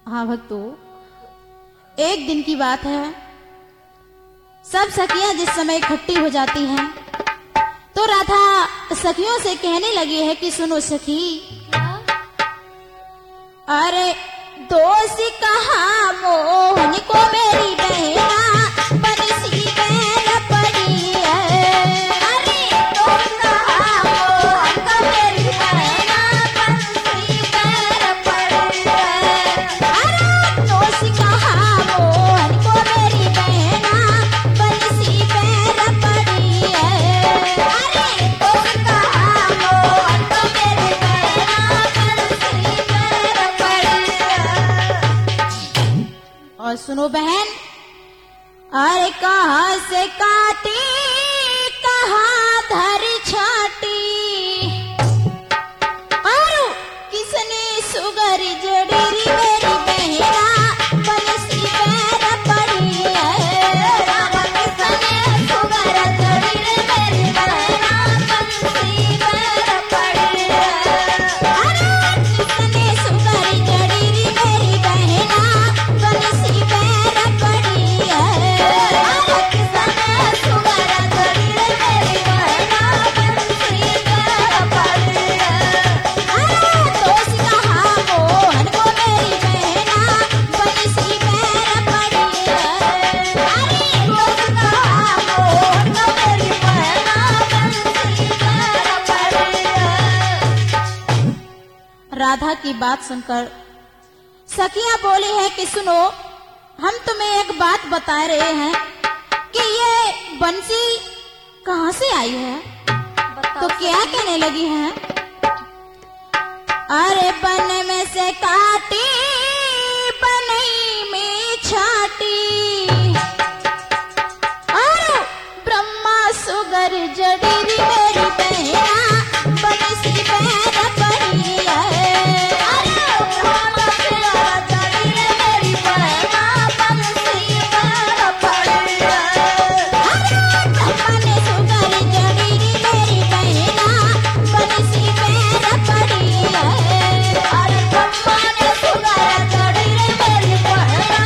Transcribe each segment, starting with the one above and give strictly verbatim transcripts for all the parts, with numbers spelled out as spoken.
हाँ भक्तों, एक दिन की बात है। सब सखियां जिस समय इकट्ठी हो जाती हैं तो राधा सखियों से कहने लगी है कि सुनो सखी, अरे दोस्त कहाँ मोहन को मेरी बहना बंसी पैर पड़ी है। अरे दोस्त कहाँ मोहन को मेरी बहना बंसी पैर पड़ी है। अरे दोस्त कहाँ मोहन को मेरी बहना बंसी पैर पड़ी है। अरे दोस्त कहाँ मोहन को मेरी बहना बंसी पैर पड़ी है। और सुनो बहन, अरे कहाँ से काटी कहाँ धर छाटी, और किसने सुगर जड़ी मेरी बहना बंसी पैर पड़ी है। किसने सुगर जड़ी मेरी बहना बंसी पैर पड़ी है। अरे किसने सुगर जड़ी मेरी बहना बंसी पैर पड़ी है। अरे किसने सुगर जड़ी मेरी बहना बंसी पैर पड़ी है। अरे दोस्त कहाँ मोहन को मेरी बहना बंसी पैर पड़ी है। अरे दोस्त कहाँ मोहन को मेरी बहना बंसी पैर पड़ी है। राधा की बात सुनकर सखियां बोली है कि सुनो, हम तुम्हें एक बात बता रहे हैं कि ये बंसी कहाँ से आई है। तो क्या कहने लगी है, अरे बन में से काटी बनई में छाटी, और ब्रह्मा सुगर जड़ी मेरी बहना बंसी पैर पड़ी है। अरे ब्रह्मा सुगर जड़ी मेरी बहना बंसी पैर पड़ी है। अरे ब्रह्मा ने सुगर जड़ी मेरी बहना बंसी पैर पड़ी है। अरे ब्रह्मा ने सुगर जड़ी मेरी बहना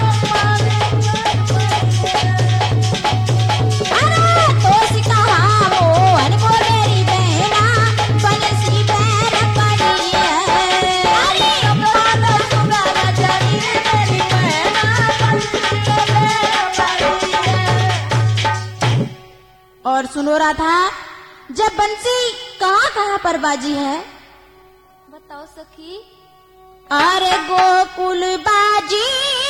अरे दोस्त कहाँ मोहन को मेरी बहना बंसी पैर पड़ी है। अरे ब्रह्मा सुगर जड़ी मेरी बहना बंसी पैर पड़ी है। और सुनो राधा, जब बंसी कहाँ कहाँ पर बाजी है बताओ सखी। अरे गोकुल बाजी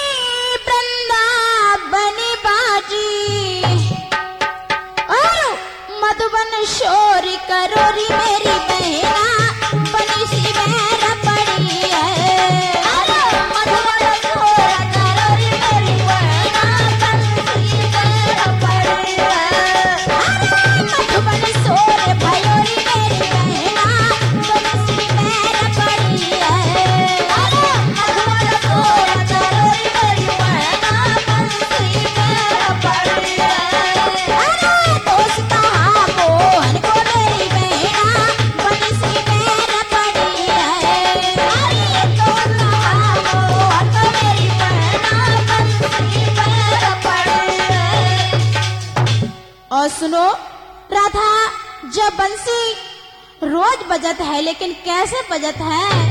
वृंदावन बाजी, और मधुबन शोर करोरी मेरी बहना बंसी पैर पड़ी है। अरे मधुबन शोर करोरी मेरी बहना बंसी पैर पड़ी है। अरे मधुबन शोर भयोरी मेरी बहना बंसी पैर पड़ी है। अरे मधुबन शोर करोरी मेरी बहना बंसी पैर पड़ी है। अरे दोस्त कहाँ मोहन को मेरी बहना बंसी पैर पड़ी है। अरे दोस्त कहाँ मोहन को मेरी बहना बंसी पैर पड़ी है। और सुनो राधा, जब बंसी रोज बजत है, लेकिन कैसे बजत है,